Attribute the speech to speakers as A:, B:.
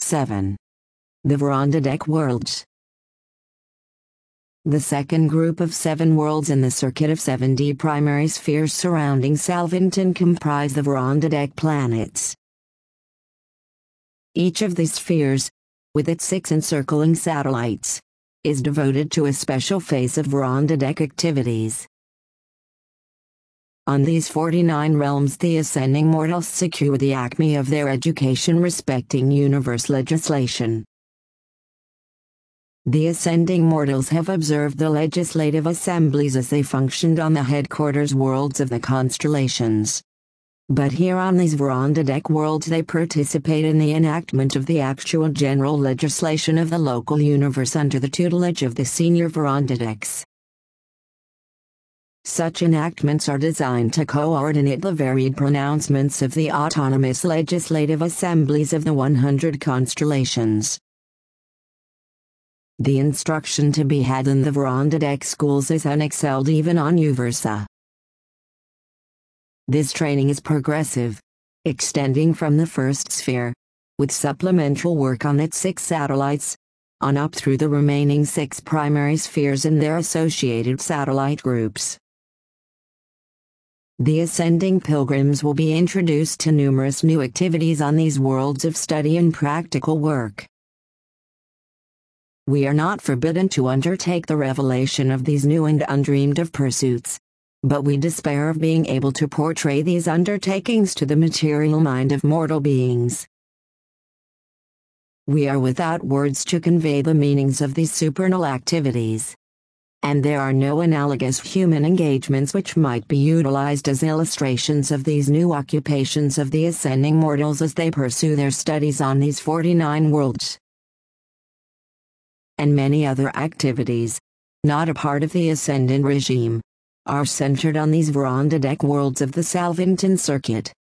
A: 7. The Vorondadek worlds. The second group of 7 worlds in the circuit of 7D primary spheres surrounding Salvington comprise the Vorondadek planets. Each of these spheres, with its 6 encircling satellites, is devoted to a special phase of Vorondadek activities. On these 49 realms the ascending mortals secure the acme of their education respecting universe legislation. The ascending mortals have observed the legislative assemblies as they functioned on the headquarters worlds of the constellations. But here on these Vorondadek worlds they participate in the enactment of the actual general legislation of the local universe under the tutelage of the senior Vorondadeks. Such enactments are designed to coordinate the varied pronouncements of the autonomous legislative assemblies of the 100 constellations. The instruction to be had in the Vorondadek schools is unexcelled even on Uversa. This training is progressive, extending from the first sphere, with supplemental work on its 6 satellites, on up through the remaining 6 primary spheres and their associated satellite groups. The ascending pilgrims will be introduced to numerous new activities on these worlds of study and practical work. We are not forbidden to undertake the revelation of these new and undreamed of pursuits, but we despair of being able to portray these undertakings to the material mind of mortal beings. We are without words to convey the meanings of these supernal activities. And there are no analogous human engagements which might be utilized as illustrations of these new occupations of the ascending mortals as they pursue their studies on these 49 worlds. And many other activities, not a part of the ascendant regime, are centered on these Vorondadek worlds of the Salvington circuit.